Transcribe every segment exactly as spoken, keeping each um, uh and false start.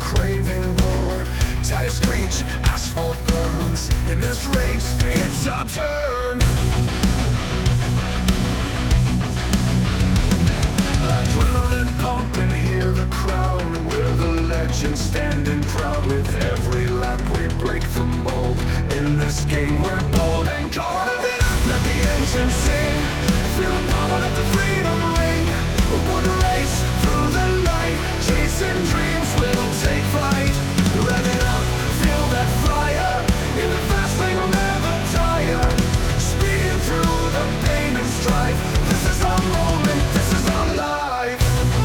craving roar. Tires screech, asphalt burns. In this race, it's our turn. Adrenaline pumping, hear the crowd. We're the legends standing proud. With every lap we break the mold. In this game we're bold and caught up in. Let the engine sing. Feel the power, let the freedom ring. We're born to race through the night. Chasing dreams, we'll take flight. Rev it up, feel that fire. In the fast lane we'll never tire. Speeding through the pain and strife. This is our moment, this is our life.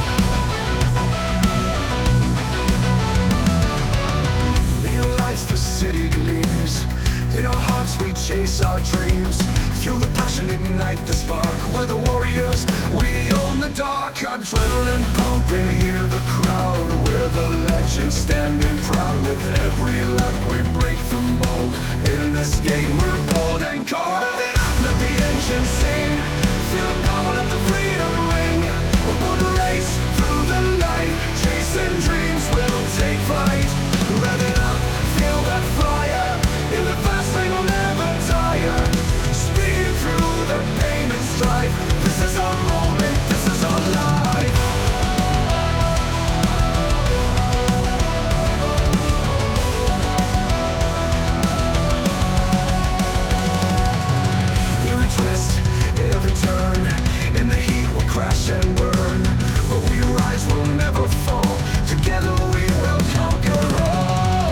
Neon lights, the city gleams. In our hearts we chase our dreams. Feel the passion, ignite the spark. We're the warriors, we own the dark. Adrenaline pumping, hear the crowd. We're the legends standing proud. With every lap we break the mold. In this game we're bold and caught. Let the engine sing. Feel the power, let the freedom ring. We're born to race through the night. Chasing dreams, we'll take flight. Rev it up, feel that fire. In the fast lane we'll never tire. Speed through the pain and strife. This is our moment, this is our life. Every twist, every turn. In the heat we'll crash and burn. But we rise, we'll never fall. Together we will conquer all.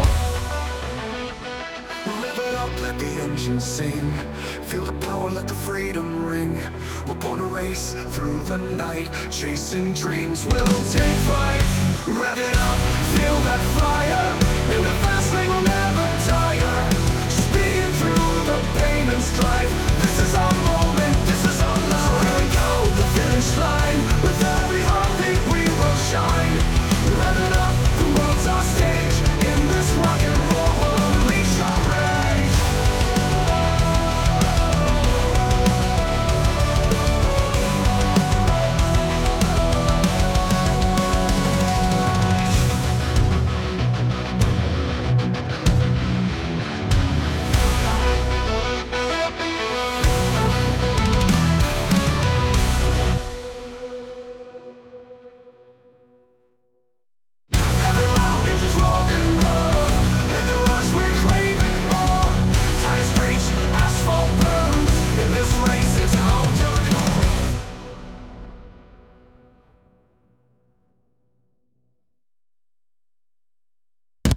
Live it up, let the engine sing. Feel the power, let the freedom ring. We're born to race through the night. Chasing dreams, we'll take flight. Rev it up, feel that fire. In the fast lane we'll never tire. Speed through the pain and strife.